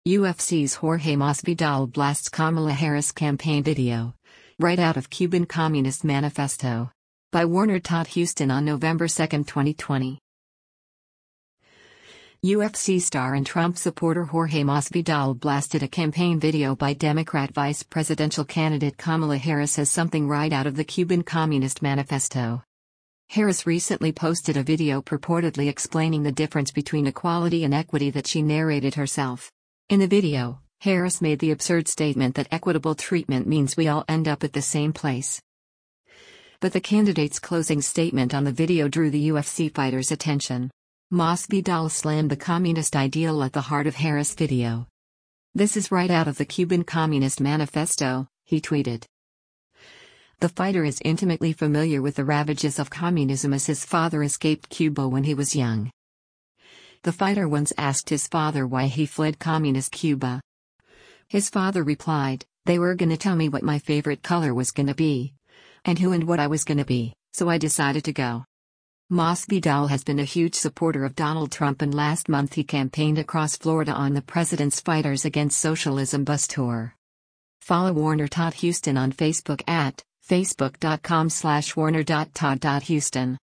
UFC's Jorge Masvidal blasts Kamala Harris campaign video. Right out of Cuban Communist Manifesto. By Warner Todd Houston on November 2, 2020. UFC star and Trump supporter Jorge Masvidal blasted a campaign video by Democrat vice presidential candidate Kamala Harris as something right out of the Cuban Communist Manifesto. Harris recently posted a video purportedly explaining the difference between equality and equity that she narrated herself. In the video, Harris made the absurd statement that equitable treatment means we all end up at the same place. But the candidate's closing statement on the video drew the UFC fighter's attention. Masvidal slammed the communist ideal at the heart of Harris' video. "This is right out of the Cuban Communist Manifesto," he tweeted. The fighter is intimately familiar with the ravages of communism as his father escaped Cuba when he was young. The fighter once asked his father why he fled communist Cuba. His father replied, "They were gonna tell me what my favorite color was gonna be, and who and what I was gonna be, so I decided to go." Masvidal has been a huge supporter of Donald Trump, and last month he campaigned across Florida on the president's Fighters Against Socialism bus tour. Follow Warner Todd Houston on Facebook at facebook.com/warner.todd.houston.